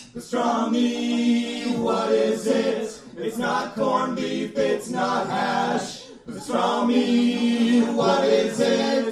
Pastrami, what is it? It's not corned beef, it's not hash. Pastrami, what is it?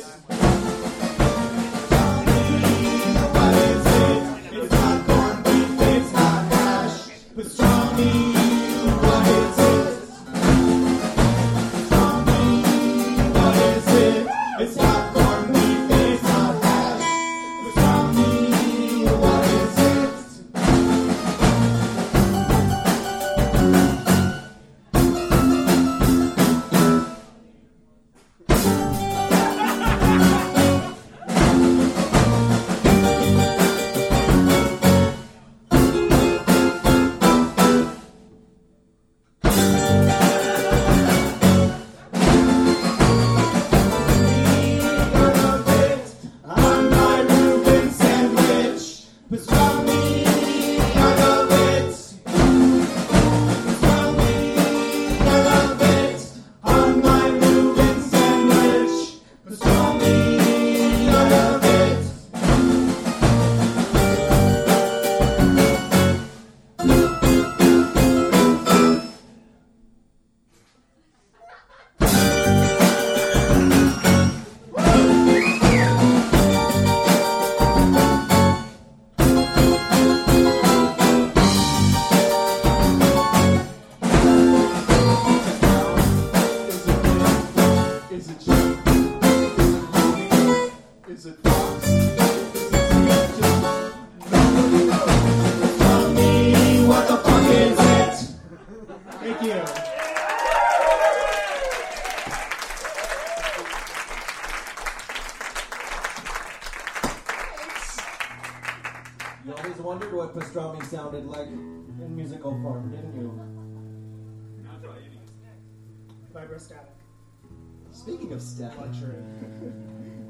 You always wondered what pastrami sounded like in musical form, didn't you? Vibrostatic. Speaking of static, Luxury.